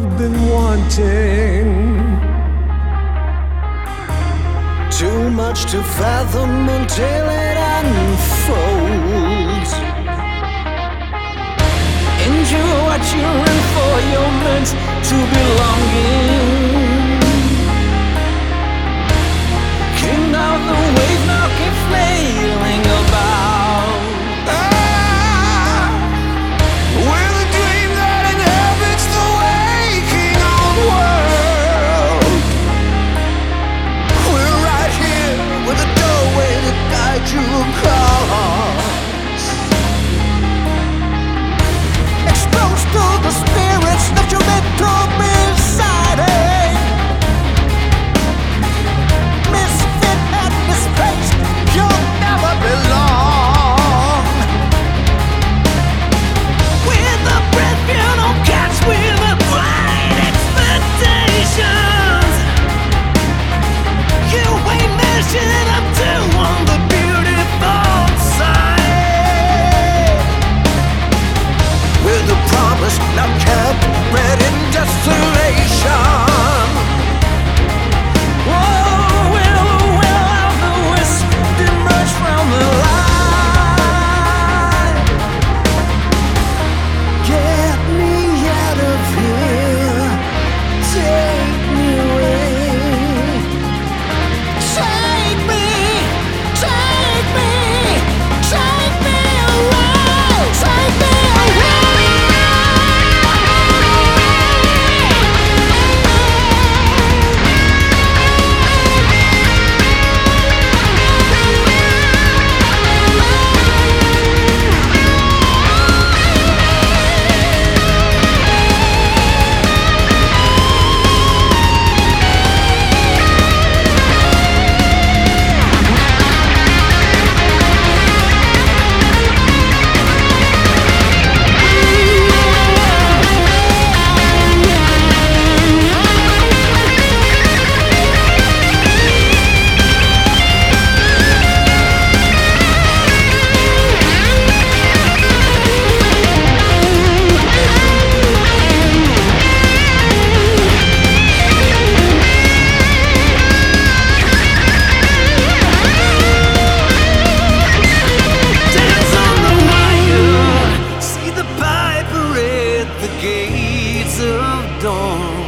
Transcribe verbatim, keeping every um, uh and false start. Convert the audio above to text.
I've been wanting. Too much to fathom until it unfolds. Endure what you're in for, you're meant to belong in. King of the wave, now keep flailing about. Ah, we're the dream that inhabits the waking old world. We're right here with a doorway to guide you across. Exposed to the spirits that you're meant to be residing. Misfit and misplaced, you'll never belong. With a breath you don't catch, with a bright expectations, you ain't measured up to on the beautiful side. With a promise not kept, bred in desolation. Whoa, will, will of the wisp emerge from the light? Get me out of here, take me away. Take me, take me, take me away, take me away. Dance on the wire, see the piper at the gates of dawn.